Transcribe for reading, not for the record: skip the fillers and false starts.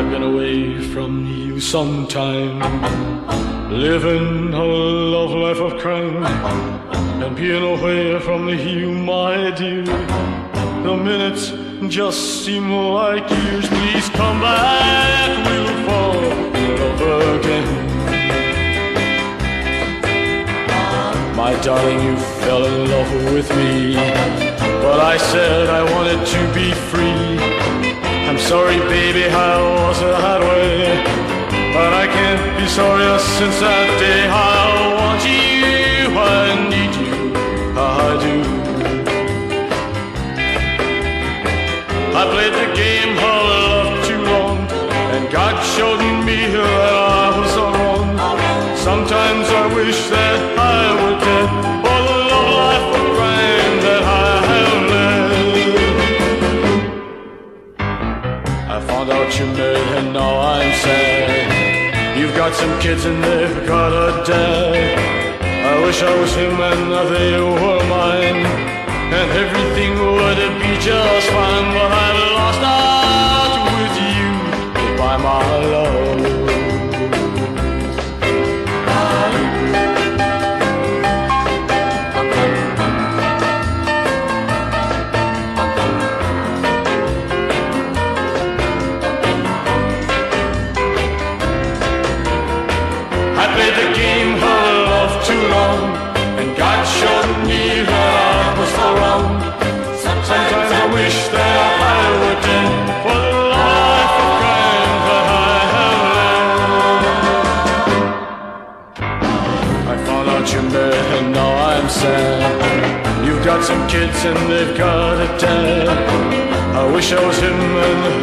I've been away from you some time, living a love life of crime, and being away from you, my dear. The minutes just seem like years. Please come back, we'll fall in love again. My darling, you fell in love with me, but I said I wanted to be free. I'm sorry, baby, I was that way, but I can't be sorry since that day. I want you, I need you, I do. I played the game of love too long, and God showed me that I was the wrong. Sometimes I wish that I were dead for the love life of crime that I have led. I found out you're married and now I'm sad. You've got some kids and they've got a dad. I wish I was him and they were mine, and everything would be just fine. But I've lost out with you, goodbye my love. I played the game of love too long, and God showed me that I was so wrong. Sometimes I wish that I were dead for the life of crime that I have led. I found out you're married and now I'm sad. You've got some kids and they've got a dad. I wish I was him and